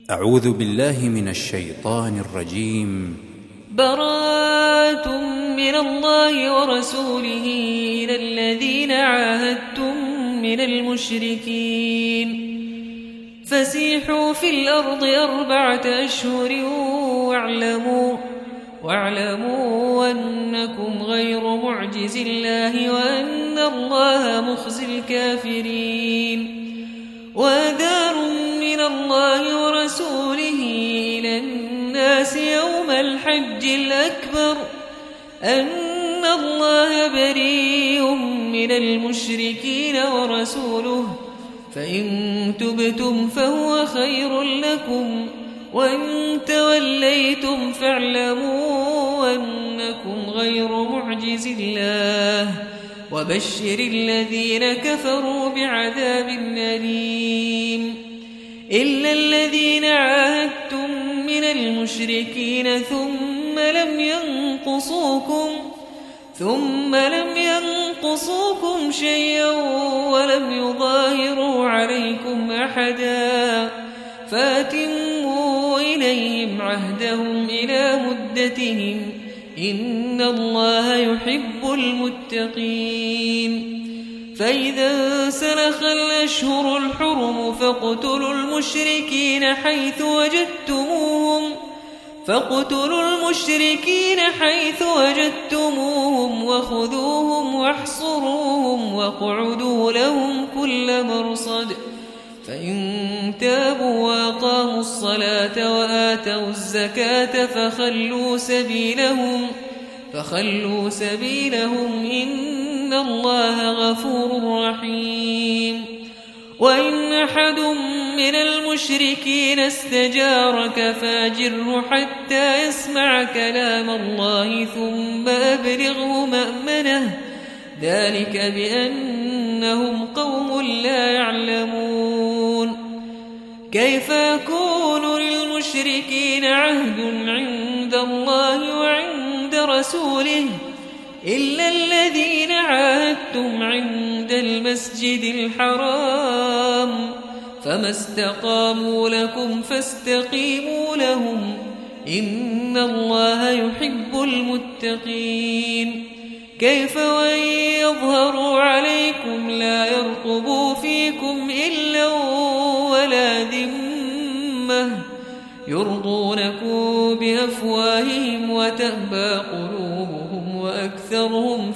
أعوذ بالله من الشيطان الرجيم. براءة من الله ورسوله إلى الذين عاهدتم من المشركين فسيحوا في الأرض 4 أشهر واعلموا أنكم غير معجز الله وأن الله مخزي الكافرين. وأذان من الله ورسوله إلى الناس يوم الحج الأكبر أن الله بريء من المشركين ورسوله فإن تبتم فهو خير لكم وإن توليتم فاعلموا أنكم غير معجز الله وبشر الذين كفروا بعذاب أليم. إلا الذين عاهدتم من المشركين ثم لم ينقصوكم شيئا ولم يظاهروا عليكم أحدا فأتموا إليهم عهدهم إلى مدتهم إن الله يحب المتقين. فإذا سلخ الأشهر الحرم فاقتلوا المشركين حيث وجدتموهم وخذوهم واحصروهم واقعدوا لهم كل مرصد. فإن تابوا وأقاموا الصلاة وآتوا الزكاة فخلوا سبيلهم إن الله غفور رحيم. وإن أحد من المشركين استجارك فاجره حتى يسمع كلام الله ثم أبلغه مأمنه ذلك بأنهم قوم لا يعلمون. كيف يكون للمشركين عهد عند الله وعند رسوله إلا الذين عاهدتم عند المسجد الحرام فما استقاموا لكم فاستقيموا لهم إن الله يحب المتقين. كيف وإن يظهروا عليكم لا يرقبوا فيكم إلا ولا ذمة يرضونكم بأفواههم وتأبى قلوبهم وأكثرهم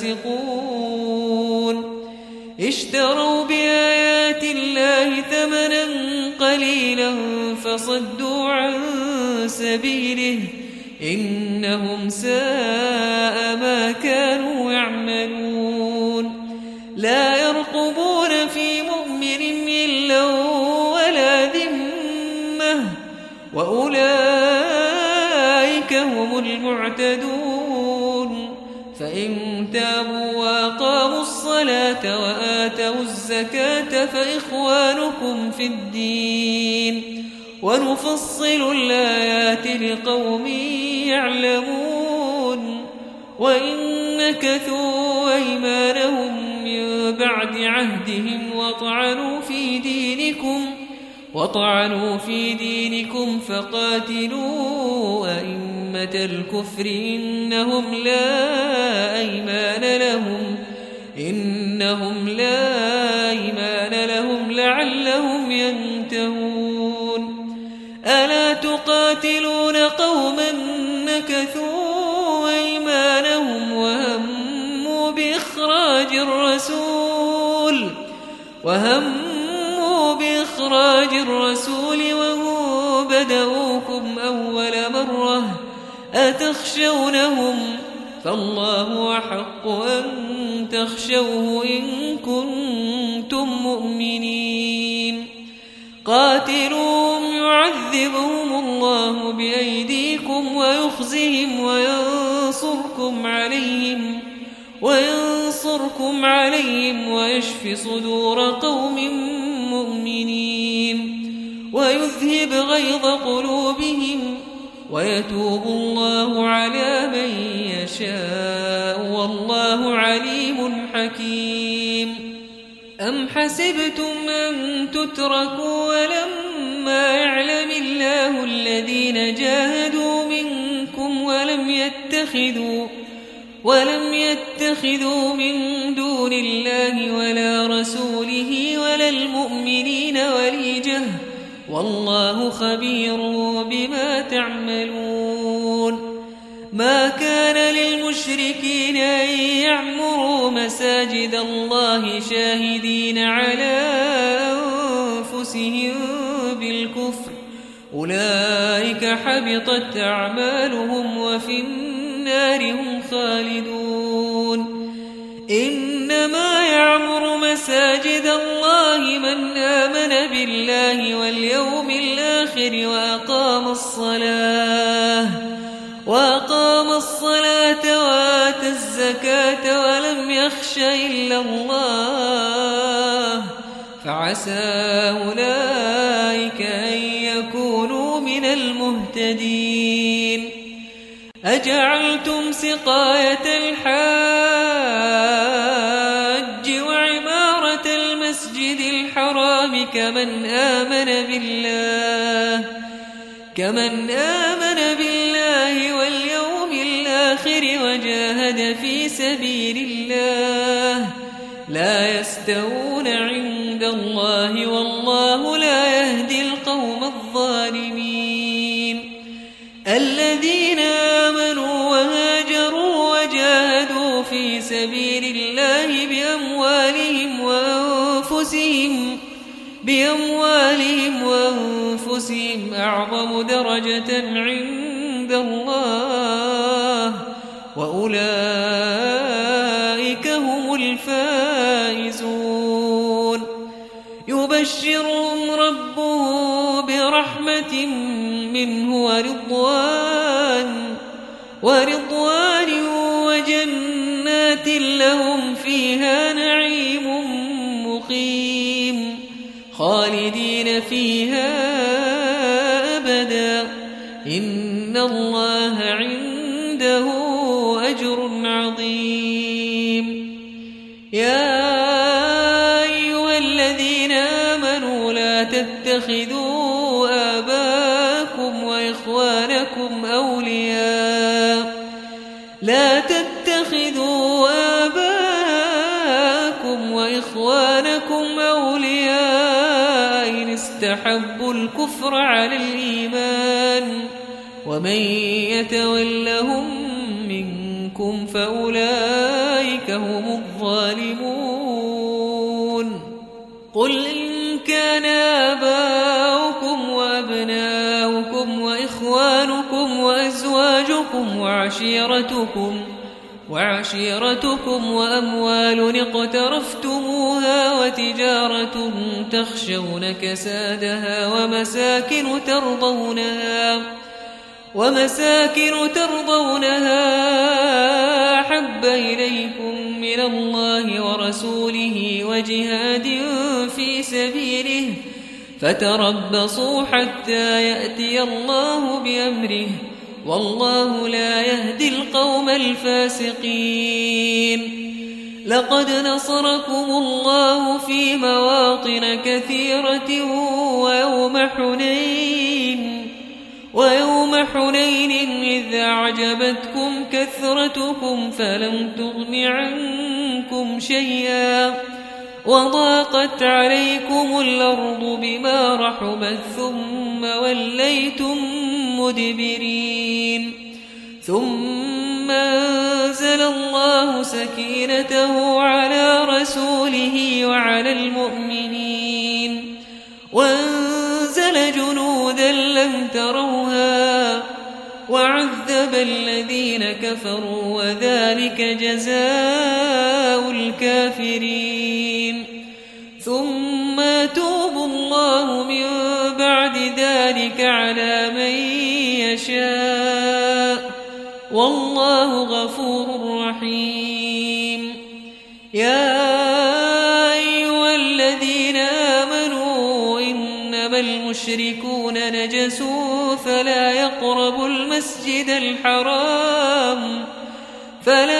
فاسقون. اشتروا بآيات الله ثمنا قليلا فصدوا عن سبيله إنهم ساء ما كانوا يعملون. لا يرقبون في مؤمن إلا ولا ذمة وأولئك هم المعتدون. فإن تابوا وأقاموا الصلاة وآتوا الزكاة فإخوانكم في الدين ونفصل الآيات لقوم يعلمون. وإن نكثوا أيمانهم من بعد عهدهم وطعنوا في دينكم فقاتلوا أئمة الكفر إنهم لا أيمان لهم لعلهم ينتهون. ألا تقاتلون قوما نكثوا أيمانهم وهموا بإخراج الرسول وهم بدؤوكم أول مرة أتخشونهم فالله أحق أن تخشوه إن كنتم مؤمنين. قاتلوهم يعذبهم الله بأيديكم ويخزهم وينصركم عليهم ويشف صدور قوم مؤمنين ويذهب غيظ قلوبهم ويتوب الله على من يشاء والله عليم حكيم. أم حسبتم أن تتركوا ولما ما يعلم الله الذين جاهدوا منكم ولم يتخذوا من دون الله ولا رسوله ولا المؤمنين وليجة والله خبير بما تعملون. ما كان للمشركين أن يعمروا مساجد الله شاهدين على أنفسهم بالكفر أولئك حبطت أعمالهم وفي النار هم خالدون. إنما يعمر مساجد الله من آمن بالله واليوم الآخر وأقام الصلاة وآتى الزكاة ولم يخش إلا الله فعسى أولئك أن يكونوا من المهتدين. أجعلتم سقاية الحاج وعمارة المسجد الحرام كمن آمن بالله واليوم الآخر وجاهد في سبيل الله لا يستوون عند الله والله لا يهدي القوم الظالمين. الذين آمنوا وهاجروا وجاهدوا في سبيل الله بأموالهم وأنفسهم أعظم درجة عند الله وأولئك هم الفائزون. يبشرهم ربهم برحمة منه ورضوان وجنات لهم فيها نعيم مقيم خالدين فيها أبدا إن الله عنده أجر عظيم. يا أيها الذين آمنوا لا تتخذوا آباءكم وإخوانكم أولياء إن استحبوا الكفر على الإيمان ومن يتولهم منكم فأولئك هم الظالمون. قل إن كان آباؤكم وأبناؤكم وإخوانكم وأزواجكم وعشيرتكم وأموال اقترفتموها وتجارة تخشون كسادها ومساكن ترضونها أحب إليكم من الله ورسوله وجهاد في سبيله فتربصوا حتى يأتي الله بأمره والله لا يهدي القوم الفاسقين. لقد نصركم الله في مواطن كثيرة ويوم حنين إذ أعجبتكم كثرتكم فلم تغن عنكم شيئا وضاقت عليكم الأرض بما رحبت ثم وليتم مدبرين. ثم أنزل الله سكينته على رسوله وعلى المؤمنين وأنزل جنودا لم تروها وعذب الذين كفروا وذلك جزاء الكافرين. ثم يتوب الله من بعد ذلك على من يشاء والله غفور رحيم. يا أيها الذين آمنوا إنما المشركون نجس فلا يقربوا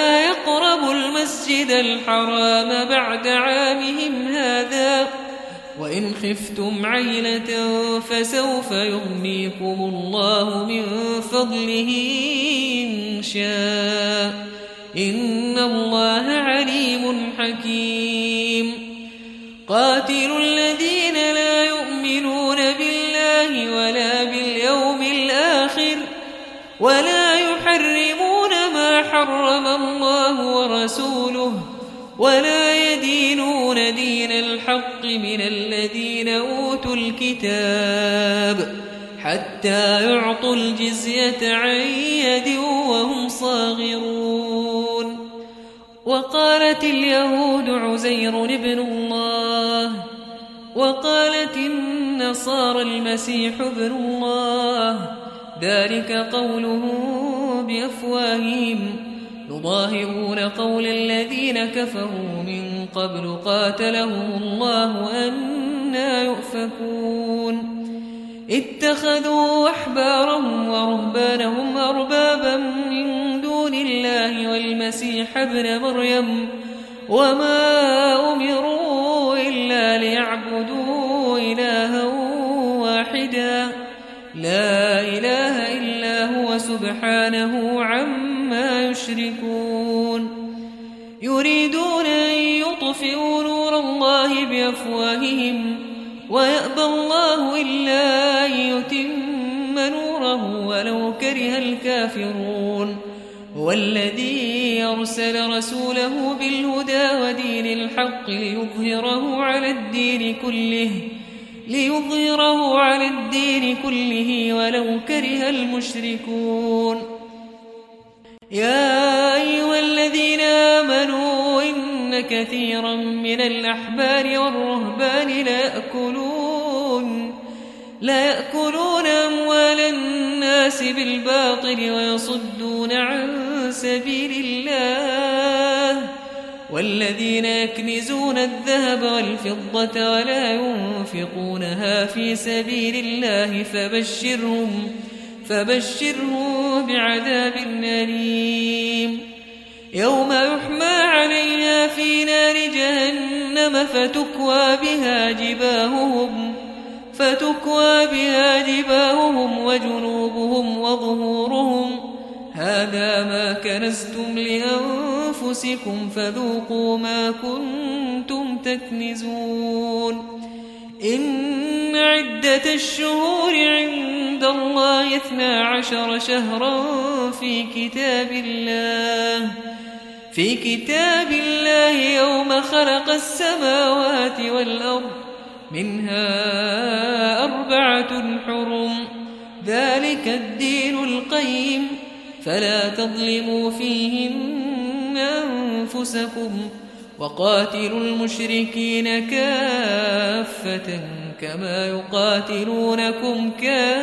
المسجد الحرام بعد عامهم هذا وإن خفتم عيلة فسوف يغنيكم الله من فضله إن شاء إن الله عليم حكيم قاتلوا الذين لا يؤمنون بالله ولا باليوم الآخر ولا يحرمون ما حرم الله ورسوله ولا يدينون دين الحق من الذين أوتوا الكتاب حتى يعطوا الجزية عن يد وهم صاغرون وقالت اليهود عزير ابن الله وقالت النصارى المسيح ابن الله ذلك قولهم بأفواههم يضاهئون قول الذين كفروا من قبل قاتلهم الله أنى يؤفكون اتخذوا أحبارهم ورهبانهم أربابا من دون الله والمسيح ابن مريم وما أمروا إلا ليعبدوا إلها واحدا لا إله إلا هو سبحانه عما يشركون يريدون أن يطفئوا نور الله بأفواههم ويأبى الله إلا أن يتم نوره ولو كره الكافرون هو الذي أرسل رسوله بالهدى ودين الحق ليظهره على الدين كله ولو كره المشركون يا أيها الذين آمنوا إن كثيرا من الأحبار والرهبان لا يأكلون أموال الناس بالباطل ويصدون عن سبيل الله والذين يكنزون الذهب والفضة ولا ينفقونها في سبيل الله فبشرهم بعذاب أليم يوم يحمى عليها في نار جهنم فتكوى بها جباههم وجنوبهم وظهورهم هذا ما كنزتم لأنفسكم فذوقوا ما كنتم تكنزون إن عدة الشهور عند الله 12 شهرا في كتاب الله يوم خلق السماوات والأرض منها 4 حرم ذلك الدين القيم فلا تظلموا فيهن أنفسكم وقاتلوا المشركين كافة كما يقاتلونكم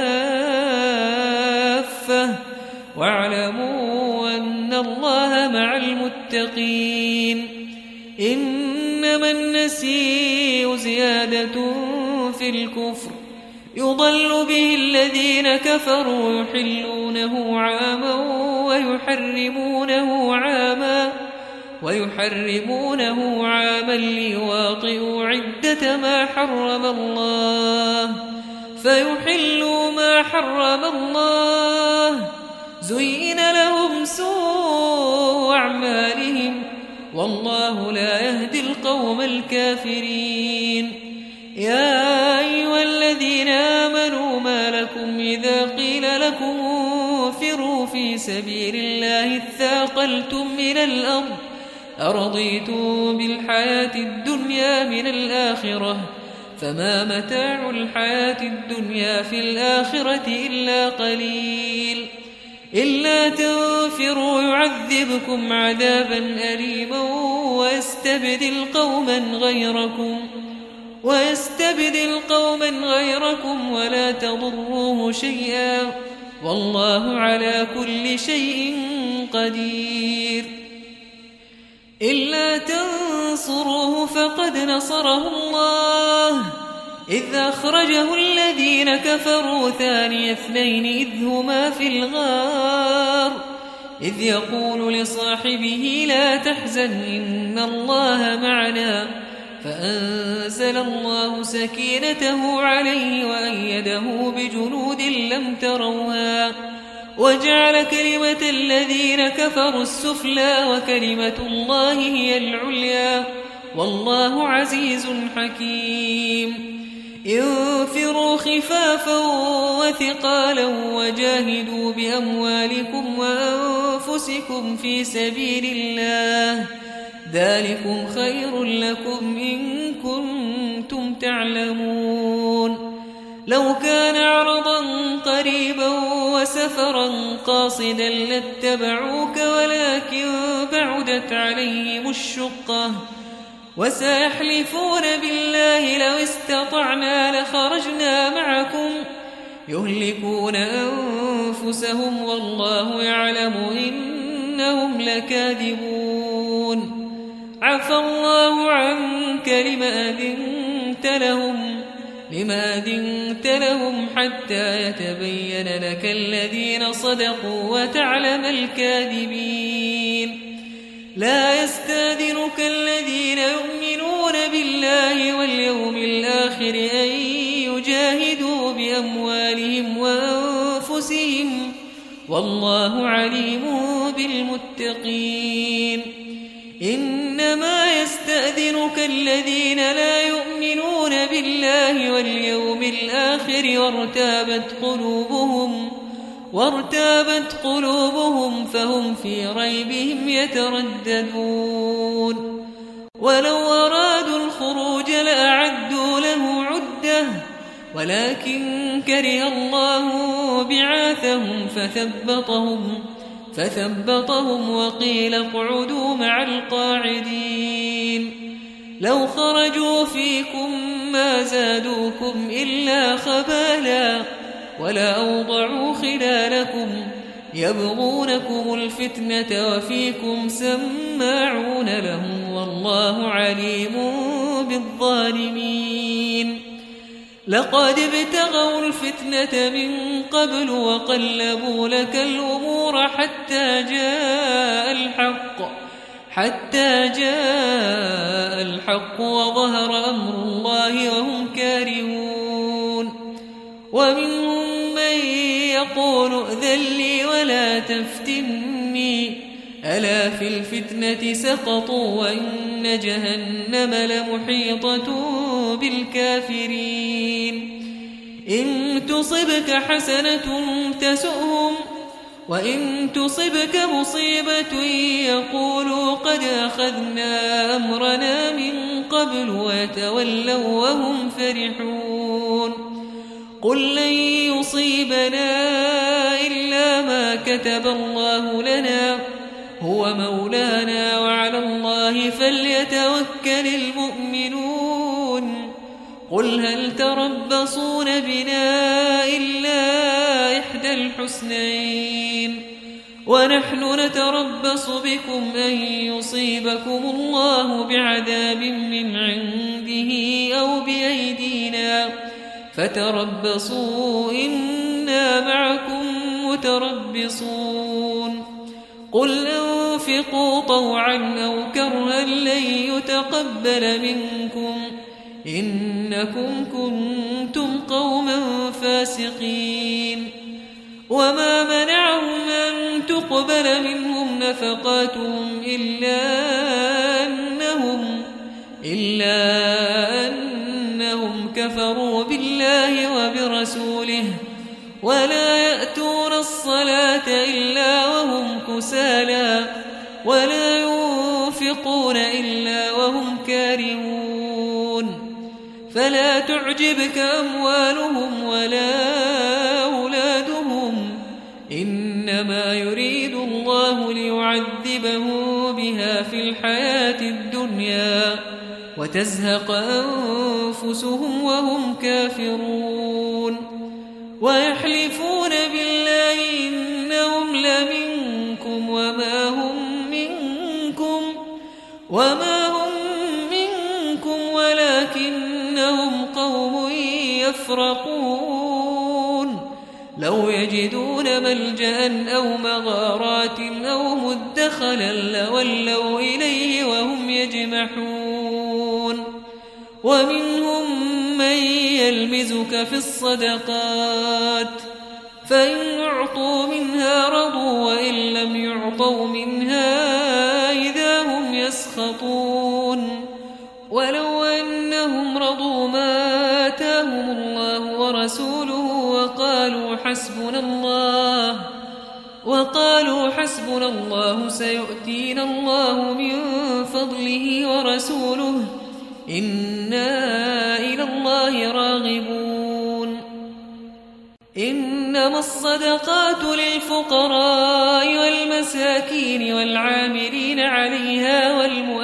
كافة واعلموا أن الله مع المتقين إنما النسيء زيادة في الكفر يضل به الذين كفروا يحلونه عاما ويحرمونه عاما ليواطئوا عدة ما حرم الله فيحلوا ما حرم الله زين لهم سوء أعمالهم والله لا يهدي القوم الكافرين يا أيها الذين آمنوا ما لكم إذا قيل لكم انفروا في سبيل الله اثاقلتم من الأرض أرضيتم بالحياة الدنيا من الآخرة فما متاع الحياة الدنيا في الآخرة إلا قليل إلا تنفروا يعذبكم عذابا أليما ويستبدل قوما غيركم ولا تضروه شيئا والله على كل شيء قدير إلا تنصروه فقد نصره الله إذ أخرجه الذين كفروا ثاني اثنين إذ هما في الغار إذ يقول لصاحبه لا تحزن إن الله معنا فأنزل الله سكينته عليه وأيده بجنود لم تروها وجعل كلمة الذين كفروا السفلى وكلمة الله هي العليا والله عزيز حكيم انفروا خفافا وثقالا وجاهدوا بأموالكم وأنفسكم في سبيل الله ذلكم خير لكم إن كنتم تعلمون لو كان عرضا قريبا وسفرا قاصدا لاتبعوك ولكن بعدت عليهم الشقة وسيحلفون بالله لو استطعنا لخرجنا معكم يهلكون أنفسهم والله يعلم إنهم لكاذبون عفى الله عنك لما أذنت لهم حتى يتبين لك الذين صدقوا وتعلم الكاذبين لا يستأذنك الذين يؤمنون بالله واليوم الآخر أن يجاهدوا بأموالهم وأنفسهم والله عليم بالمتقين إنما يستأذنك الذين لا يؤمنون بالله واليوم الآخر وارتابت قلوبهم فهم في ريبهم يترددون ولو أرادوا الخروج لأعدوا له عدة ولكن كره الله بعاثهم فثبطهم وقيل اقعدوا مع القاعدين لو خرجوا فيكم ما زادوكم إلا خبالا ولا أوضعوا خلالكم يبغونكم الفتنة وفيكم سماعون لهم والله عليم بالظالمين لقد ابتغوا الفتنة من قبل وقلبوا لك الأمور حتى جاء الحق وظهر أمر الله وهم كارهون ومنهم من يقول ائذن لي ولا تفتني ألا في الفتنة سقطوا وإن جهنم لمحيطة بالكافرين إن تصبك حسنة تسؤهم وإن تصبك مصيبة يقولوا قد أخذنا أمرنا من قبل ويتولوا وهم فرحون قل لن يصيبنا إلا ما كتب الله لنا هو مولانا وعلى الله فليتوكل المؤمنون قل هل تربصون بنا إلا إحدى الحسنين ونحن نتربص بكم أن يصيبكم الله بعذاب من عنده أو بأيدينا فتربصوا إنا معكم متربصون قل أنفقوا طوعا أو كرها لن يتقبل منكم إنكم كنتم قوما فاسقين وما منعهم أن تقبل منهم نفقاتهم إلا أنهم كفروا بالله وبرسوله ولا يأتون الصلاة إلا وهم كسالى ولا ينفقون إلا وهم كارهون فلا تعجبك أموالهم ولا أولادهم إنما يريد الله ليعذبهم بها في الحياة الدنيا وتزهق أنفسهم وهم كافرون ويحلفون بالله إنهم لمنكم وما هم منكم ولكنهم قوم يفرقون لو يجدون ملجأ أو مغارات أو مدخلا لولوا إليه وهم يجمحون ومنهم من يلمزك في الصدقات فإن أعطوا منها رضوا وإن لم يعطوا منها إذا هم يسخطون ولو أنهم رضوا ما آتاهم الله ورسوله وقالوا حسبنا الله سيؤتينا الله من فضله ورسوله إنا إلى الله راغبون إنما الصدقات للفقراء والمساكين والعاملين عليها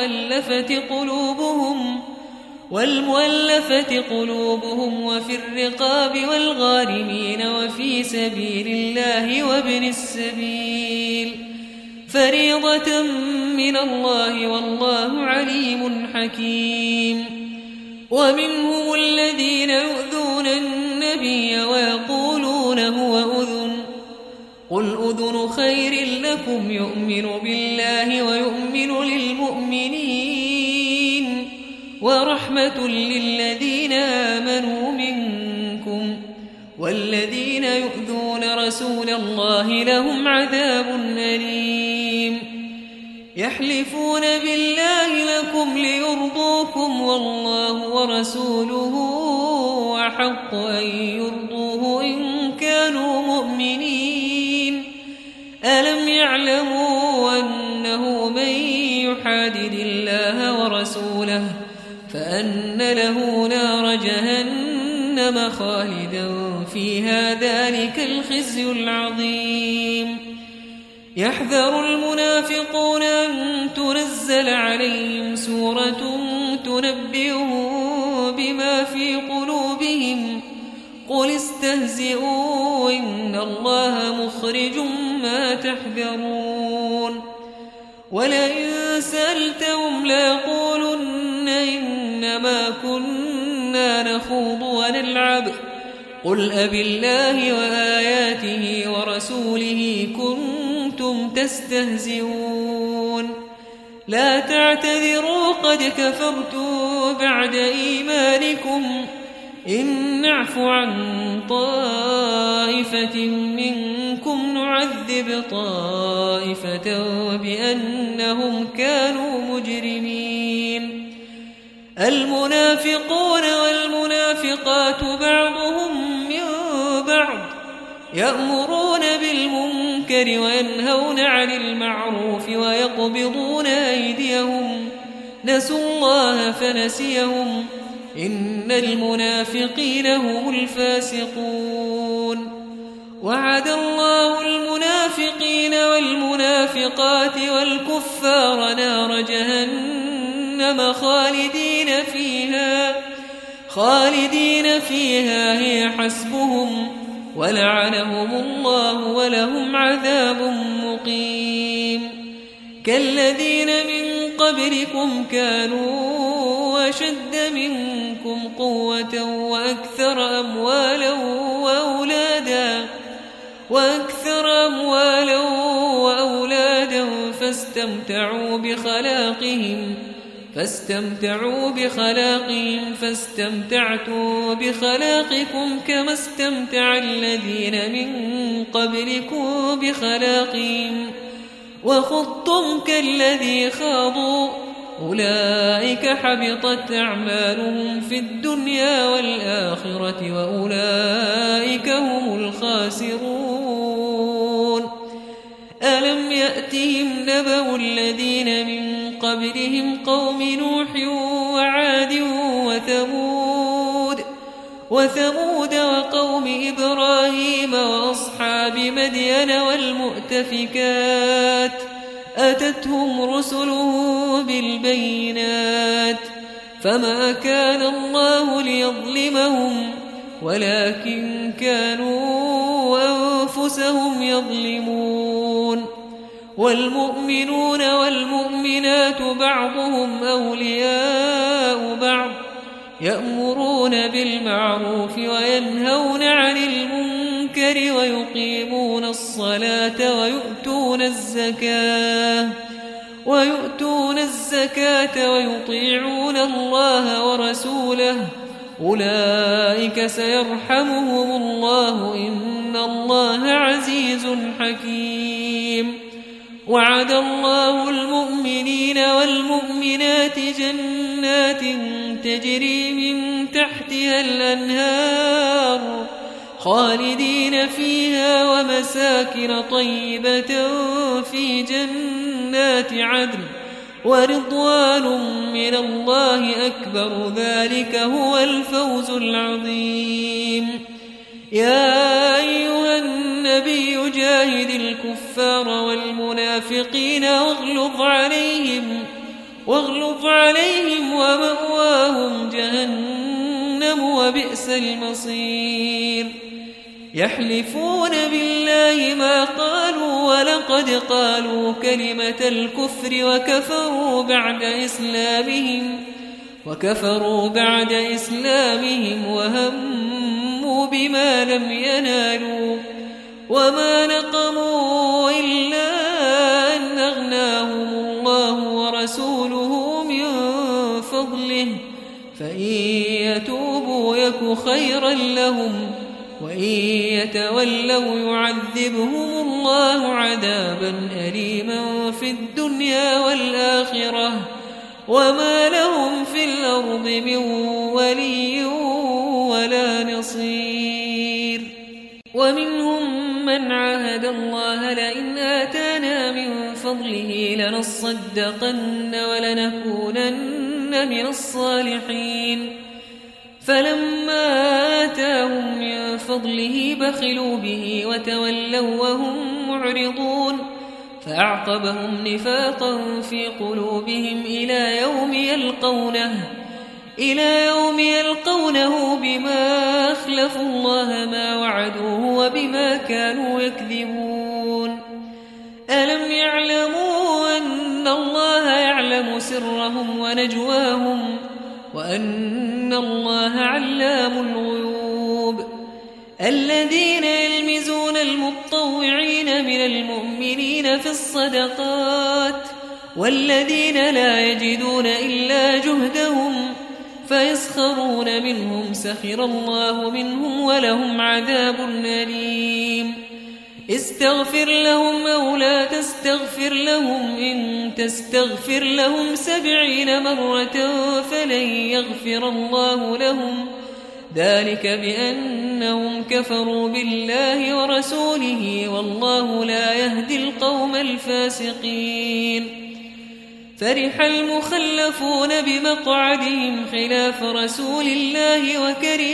والمؤلفة قلوبهم وفي الرقاب والغارمين وفي سبيل الله وابن السبيل فريضة من الله والله عليم حكيم ومنهم الذين يؤذون النبي ويقولون هو أذن قل أذن خير لكم يؤمن بالله ويؤمن للمؤمنين ورحمة للذين آمنوا منكم والذين يؤذون رسول الله لهم عذاب أليم يحلفون بالله لكم ليرضوكم والله ورسوله أحق أن يرضوه إن كانوا مؤمنين ألم يعلموا أنه من يحادد الله ورسوله فأن له نار جهنم خالدا فيها ذلك الخزي العظيم يحذر المنافقون أن تنزل عليهم سورة تنبئهم بما في قلوبهم قل استهزئوا إن الله مخرج ما تحذرون ولئن سألتهم ليقولن إنما كنا نخوض ونلعب قل أبالله وآياته ورسوله كنتم تستهزئون لا تعتذروا قد كفرتم بعد إيمانكم إن نعف عن طائفة منكم نعذب طائفة بأنهم كانوا مجرمين المنافقون والمنافقات بعضهم من بعض يأمرون بالمنكر وينهون عن المعروف ويقبضون أيديهم نسوا الله فنسيهم إن المنافقين هم الفاسقون وعد الله المنافقين والمنافقات والكفار نار جهنم خالدين فيها هي حسبهم ولعنهم الله ولهم عذاب مقيم كالذين من قبلكم كانوا أشد منكم قوة وأكثر أموالا وأولادا فاستمتعوا بخلاقهم فاستمتعتم بخلاقكم كما استمتع الذين من قبلكم بخلاقهم وخضتم كالذي خاضوا أولئك حبطت أعمالهم في الدنيا والآخرة وأولئك هم الخاسرون ألم يأتهم نبأ الذين من قبلهم قوم نوح وعاد وثمود وقوم إبراهيم وأصحاب مدين والمؤتفكات أتتهم رسلهم بالبينات فما كان الله ليظلمهم ولكن كانوا أنفسهم يظلمون والمؤمنون والمؤمنات بعضهم أولياء بعض يأمرون بالمعروف وينهون عن المنكر ويقيمون الصلاة ويؤتون الزكاة ويؤتون الزكاة ويطيعون الله ورسوله أولئك سيرحمهم الله إن الله عزيز حكيم. وعد الله المؤمنين والمؤمنات جنات تجري من تحتها الأنهار خالدين فيها ومساكن طيبة في جنات عدن ورضوان من الله أكبر ذلك هو الفوز العظيم. يا أيها النبي جاهد الكفار والمنافقين واغلظ عليهم ومأواهم جهنم وبئس المصير. يحلفون بالله ما قالوا ولقد قالوا كلمة الكفر وكفروا بعد إسلامهم وهموا بما لم ينالوا وما نقموا إلا أن أغناهم الله ورسوله من فضله فإن يتوبوا يك خيرا لهم وإن يتولوا يعذبهم الله عذابا أليما في الدنيا والآخرة وما لهم في الأرض من ولي ولا نصير. ومنهم من عاهد الله لئن آتانا من فضله لنصدقن ولنكونن من الصالحين فلما آتاهم من فضله بخلوا به وتولوا وهم معرضون فأعقبهم نفاقا في قلوبهم إلى يوم يلقونه بما أخلفوا الله ما وعدوه وبما كانوا يكذبون. ألم يعلموا أن الله يعلم سرهم ونجواهم وأن الله علام الغيوب. الذين يلمزون المطوعين من المؤمنين في الصدقات والذين لا يجدون إلا جهدهم فيسخرون منهم سخر الله منهم ولهم عذاب أليم. استغفر لهم أو لا تستغفر لهم إن تستغفر لهم 70 مرة فلن يغفر الله لهم ذلك بأنهم كفروا بالله ورسوله والله لا يهدي القوم الفاسقين. فرح المخلفون بمقعدهم خلاف رسول الله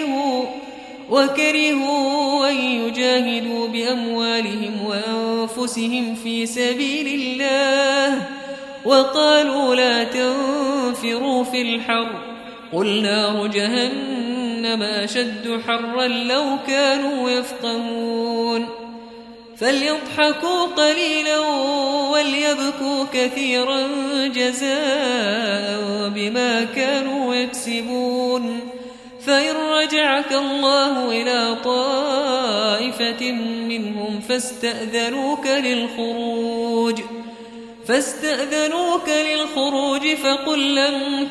وكرهوا أن يجاهدوا بأموالهم وأنفسهم في سبيل الله وقالوا لا تنفروا في الحر قل نار جهنم أشد حرا لو كانوا يفقهون. فليضحكوا قليلا وليبكوا كثيرا جزاء بما كانوا يكسبون. فإن رجعك الله إلى طائفة منهم فاستأذنوك للخروج فقل لن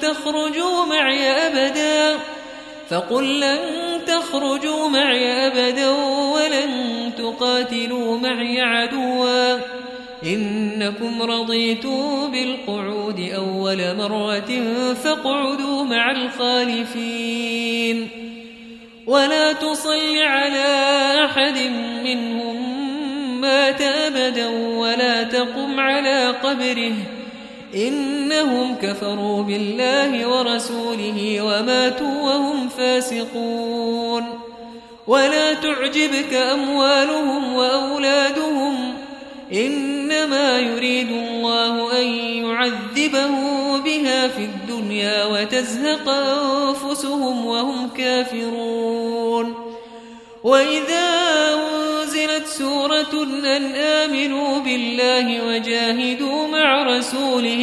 تخرجوا معي أبدا ولن تقاتلوا معي عدوا إنكم رضيتم بالقعود أول مرة فاقعدوا مع الخالفين. ولا تصل على أحد منهم مات أبدا ولا تقم على قبره إنهم كفروا بالله ورسوله وماتوا وهم فاسقون. ولا تعجبك أموالهم وأولادهم إنما يريد الله أن يعذبهم بها في الدنيا وتزهق أنفسهم وهم كافرون. وإذا أنزلت سورة أن آمنوا بالله وجاهدوا مع رسوله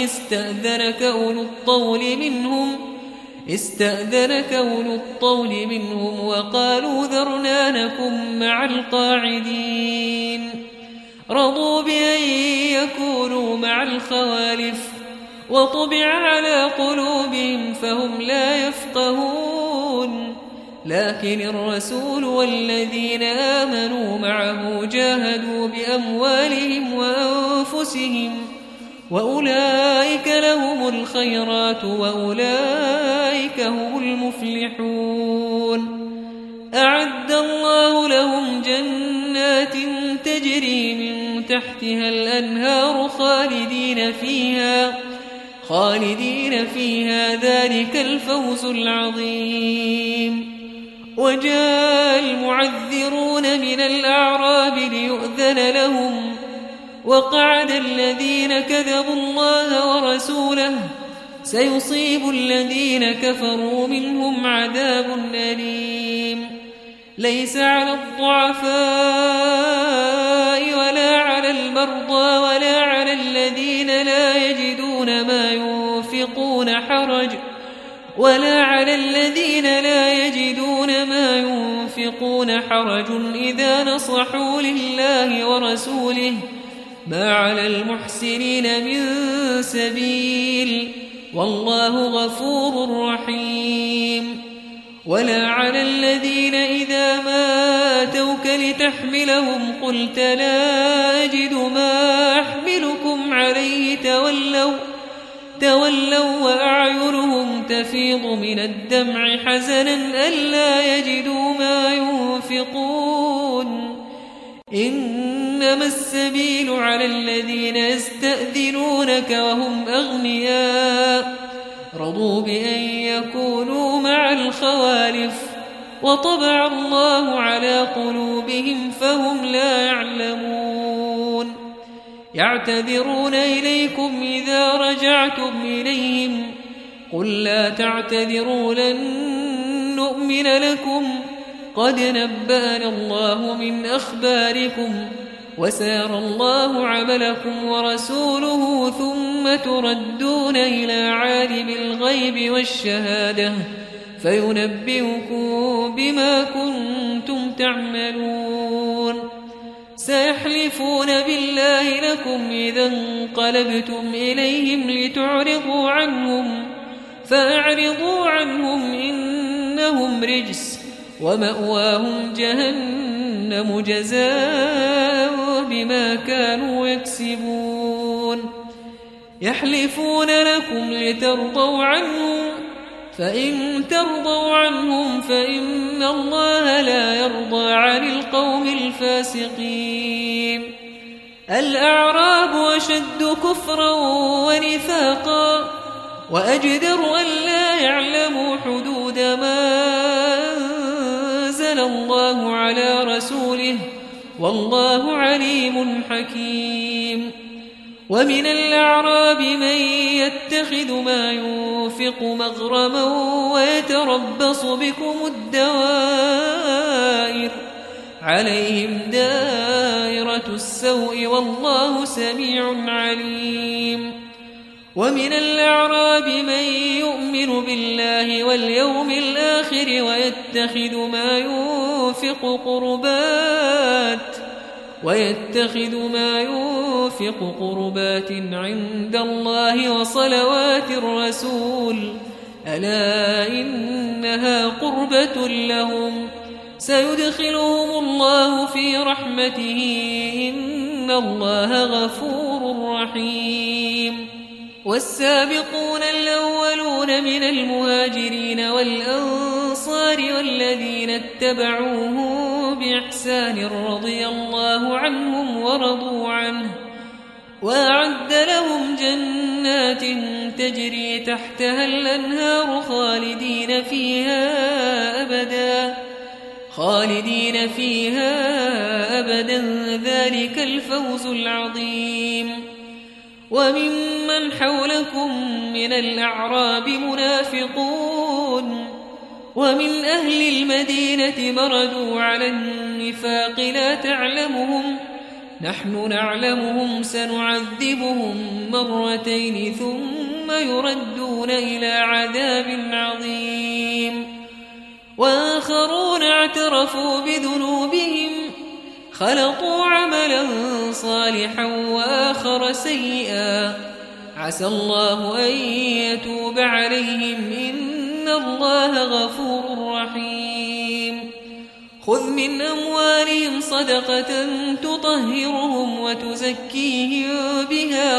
استأذنك أولو الطول منهم وقالوا ذرنا نكن مع القاعدين. رضوا بأن يكونوا مع الخوالف وطبع على قلوبهم فهم لا يفقهون لكن الرسول والذين آمنوا معه جاهدوا بأموالهم وأنفسهم وأولئك لهم الخيرات وأولئك هم المفلحون أعد الله لهم جنات تجري من تحتها الأنهار خالدين فيها ذلك الفوز العظيم. وجاء المعذرون من الأعراب ليؤذن لهم وقعد الذين كذبوا الله ورسوله سيصيب الذين كفروا منهم عذاب أليم. ليس على الضعفاء ولا على المرضى ولا على الذين لا يجدون ما ينفقون حرج إذا نصحوا لله ورسوله ما على المحسنين من سبيل والله غفور رحيم. ولا على الذين إذا ما أتوك لتحملهم قلت لا أجد ما أحملكم عليه تولوا وأعينهم تفيض من الدمع حزنا ألا يجدوا ما ينفقون. إنما السبيل على الذين يستأذنونك وهم أغنياء رضوا بأن يكونوا مع الخوالف وطبع الله على قلوبهم فهم لا يعلمون. يعتذرون إليكم إذا رجعتم إليهم قل لا تعتذروا لن نؤمن لكم قد نبأنا الله من أخباركم وسيرى الله عملكم ورسوله ثم تردون إلى عالم الغيب والشهادة فينبئكم بما كنتم تعملون. سيحلفون بالله لكم إذا انقلبتم إليهم لتعرضوا عنهم فأعرضوا عنهم إنهم رجس ومأواهم جهنم جزاء بما كانوا يكسبون. يحلفون لكم لترضوا عنهم فإن ترضوا عنهم فإن الله لا يرضى عن القوم الفاسقين. الأعراب أشد كفرا ونفاقا وأجدر أن لا يعلموا حدود ما أنزل الله على رسوله والله عليم حكيم. ومن الأعراب من يتخذ ما ينفق مغرما ويتربص بكم الدوائر عليهم دائرة السوء والله سميع عليم. ومن الأعراب من يؤمن بالله واليوم الآخر ويتخذ ما ينفق قربات عند الله وصلوات الرسول ألا إنها قربة لهم سيدخلهم الله في رحمته إن الله غفور رحيم. والسابقون الأولون من المهاجرين والأنصار والذين اتبعوهم بإحسان رضي الله عنهم ورضوا عنه وأعد لهم جنات تجري تحتها الأنهار خالدين فيها أبدا ذلك الفوز العظيم. وممن حولكم من الأعراب منافقون ومن أهل المدينة مردوا على النفاق لا تعلمهم نحن نعلمهم سنعذبهم مرتين ثم يردون إلى عذاب عظيم. وآخرون اعترفوا بذنوبهم خلطوا عملا صالحا وآخر سيئا عسى الله أن يتوب عليهم إن الله غفور رحيم خذ من أموالهم صدقة تطهرهم وتزكيهم بها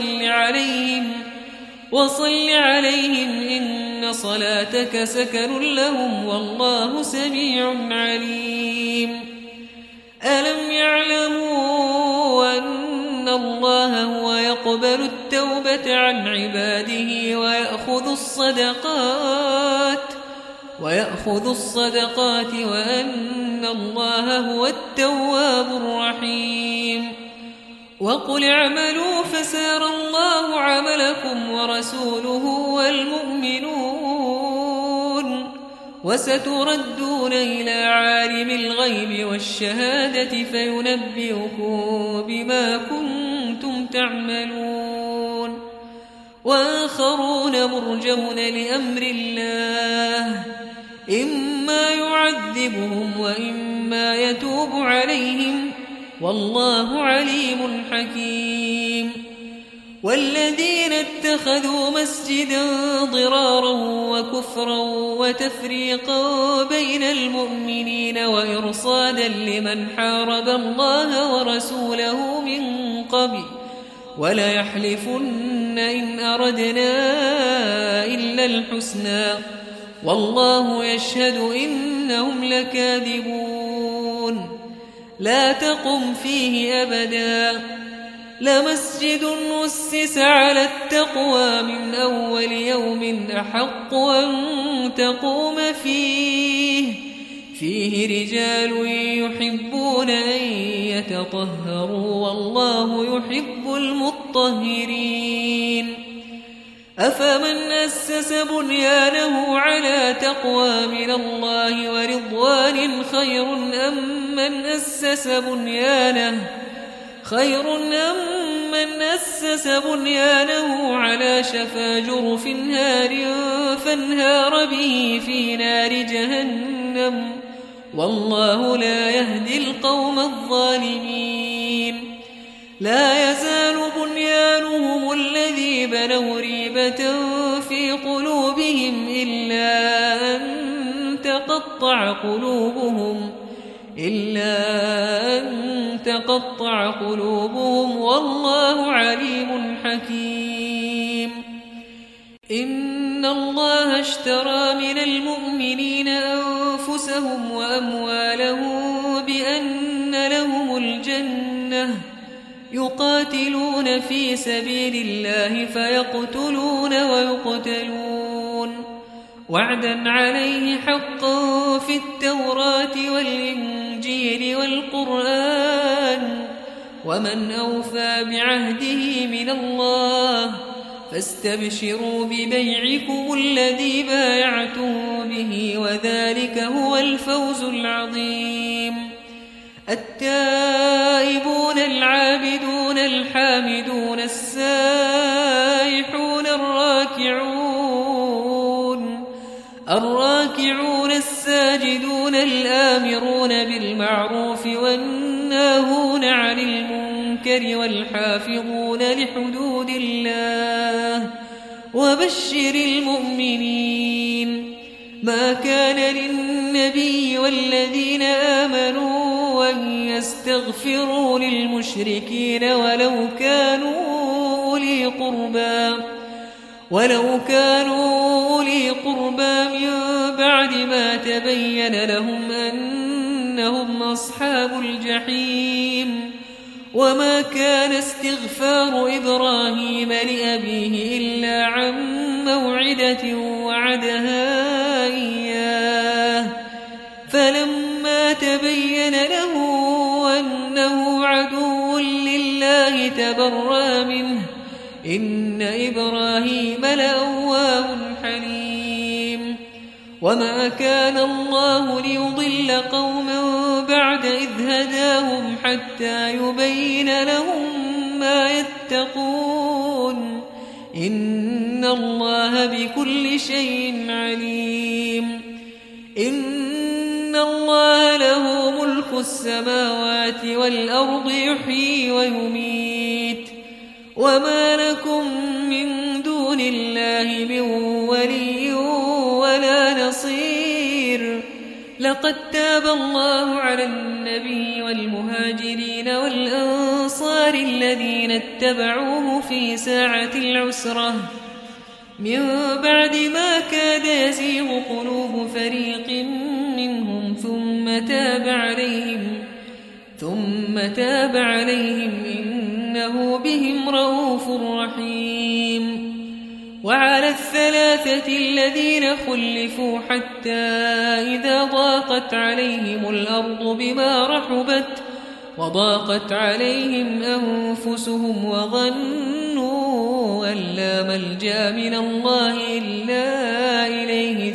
وصل عليهم إن صلاتك سكن لهم والله سميع عليم ألم يعلموا أن الله هو يقبل التوبة عن عباده ويأخذ الصدقات وأن الله هو التواب الرحيم وقل اعملوا فسيرى الله عملكم ورسوله والمؤمنون وستردون إلى عالم الغيب والشهادة فينبئكم بما كنتم تعملون وآخرون مرجون لأمر الله إما يعذبهم وإما يتوب عليهم والله عليم حكيم والذين اتخذوا مسجدا ضرارا وكفرا وتفريقا بين المؤمنين وإرصادا لمن حارب الله ورسوله من قبل وليحلفن إن أردنا إلا الحسنى والله يشهد إنهم لكاذبون لا تقم فيه أبدا لمسجد أسس على التقوى من أول يوم أحق أن تقوم فيه رجال يحبون أن يتطهروا والله يحب المطهرين أفمن أسس بنيانه على تقوى من الله ورضوان خير أم من أسس بنيانه على شفا جرف هار فانهار به في نار جهنم والله لا يهدي القوم الظالمين لا يزال بنيانهم الذي بنوا ريبة في قلوبهم إلا أن تقطع قلوبهم والله عليم حكيم إن الله اشترى من المؤمنين أنفسهم وأموالهم بأن لهم الجنة يقاتلون في سبيل الله فيقتلون ويقتلون وعدا عليه حقا في التوراة والإنجيل والقرآن ومن أوفى بعهده من الله فاستبشروا ببيعكم الذي بايعتم به وذلك هو الفوز العظيم التائبون العابدون الحامدون السائحون الراكعون الساجدون الآمرون بالمعروف والناهون عن المنكر والحافظون لحدود الله وبشر المؤمنين ما كان للنبي والذين آمنوا أن يستغفروا للمشركين ولو كانوا أولي قربى من بعد ما تبين لهم أنهم أصحاب الجحيم وما كان استغفار إبراهيم لأبيه إلا عن موعدة وعدها إياه فلما تبين له أنه عدو لله تبرأ منه إن إبراهيم لأواه حليم وما كان الله ليضل قوما بعد إذ هداهم حتى يبين لهم ما يتقون إن الله بكل شيء عليم إن الله له ملك السماوات والأرض يحيي ويميت وما لكم من دون الله من ولي ولا نصير. لقد تاب الله على النبي والمهاجرين والأنصار الذين اتبعوه في ساعة العسرة من بعد ما كاد يزيغ قلوب فريق منهم ثم تاب عليهم إنه بهم رءوف رحيم. وعلى الثلاثة الذين خلفوا حتى إذا ضاقت عليهم الأرض بما رحبت وضاقت عليهم أنفسهم وظنوا أن لا ملجأ من الله إلا إليه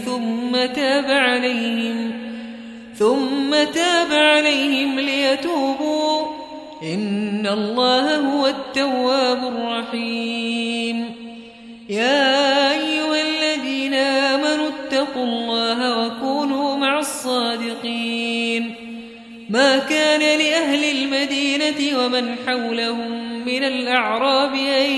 ثم تاب عليهم ليتوبوا إن الله هو التواب الرحيم. يا أيها الذين آمنوا اتقوا الله وكونوا مع الصادقين. ما كان لأهل المدينة ومن حولهم من الأعراب أن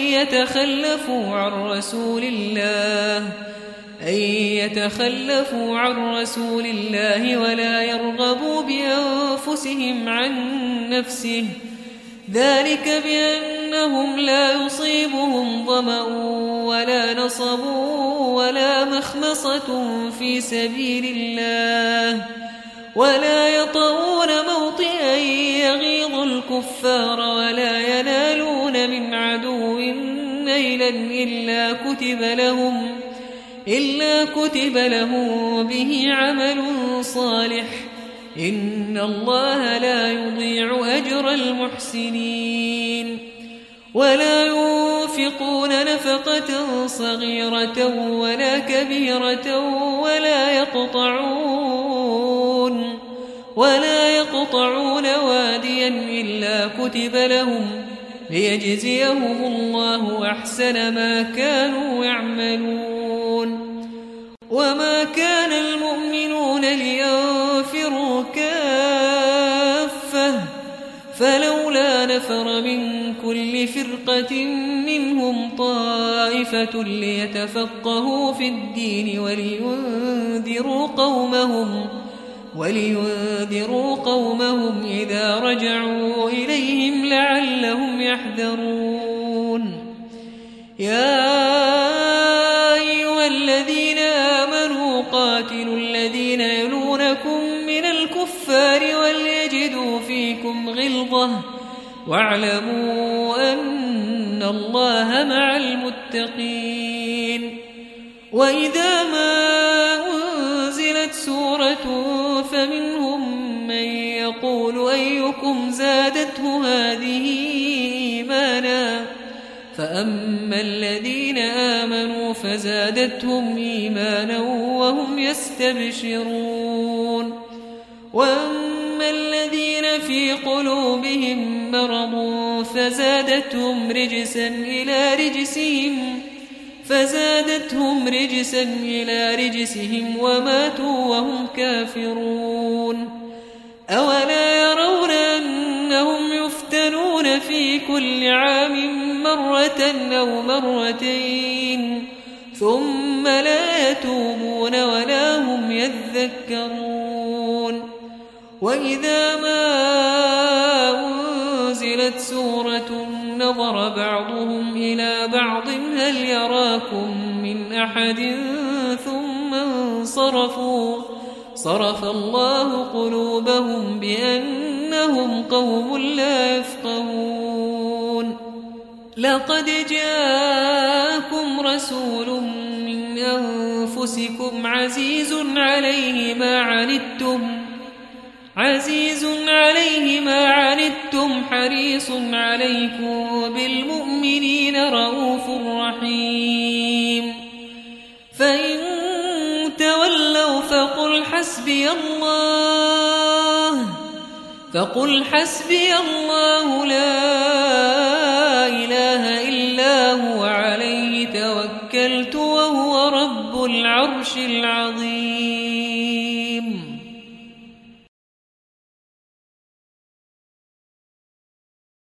يتخلفوا عن رسول الله ولا يرغبوا بأنفسهم عن نفسه ذلك بأنهم لا يصيبهم ظمأ ولا نصب ولا مخمصة في سبيل الله ولا يطؤون موطئا يغيظ الكفار ولا ينالون من عدو نيلا إلا كتب له به عمل صالح إن الله لا يضيع أجر المحسنين. ولا ينفقون نفقة صغيرة ولا كبيرة ولا يقطعون واديا إلا كتب لهم ليجزيهم الله أحسن ما كانوا يعملون. وما كان المؤمنون لينفروا كافة فلولا نفر من كل فرقة منهم طائفة ليتفقهوا في الدين ولينذروا قومهم إذا رجعوا إليهم لعلهم يحذرون. يا أيها الذين آمنوا قاتلوا الذين يلونكم من الكفار وليجدوا فيكم غلظة واعلموا أن الله مع المتقين. وإذا ما أنزلت سورة فمنهم من يقول أيكم زادته هذه إيمانا فأما الذين آمنوا فزادتهم إيمانا وهم يستبشرون. وأما الذين في قلوبهم مرض فزادتهم رجسا إلى رجسهم وماتوا وهم كافرون. أولا يرون أنهم يفتنون في كل عام مرة أو مرتين ثم لا يتوبون ولا هم يذكرون. وإذا ما أنزلت سورة نظر بعضهم إلى بعض هل يراكم من أحد ثم انصرفوا صرف الله قلوبهم بأنهم قوم لا يفقهون. لقد جاءكم رسول من أنفسكم عزيز عليه ما عنتم حريص عليكم بالمؤمنين رؤوف رحيم. فإن تولوا فقل حسبي الله لا إله إلا هو عليه توكلت وهو رب العرش العظيم.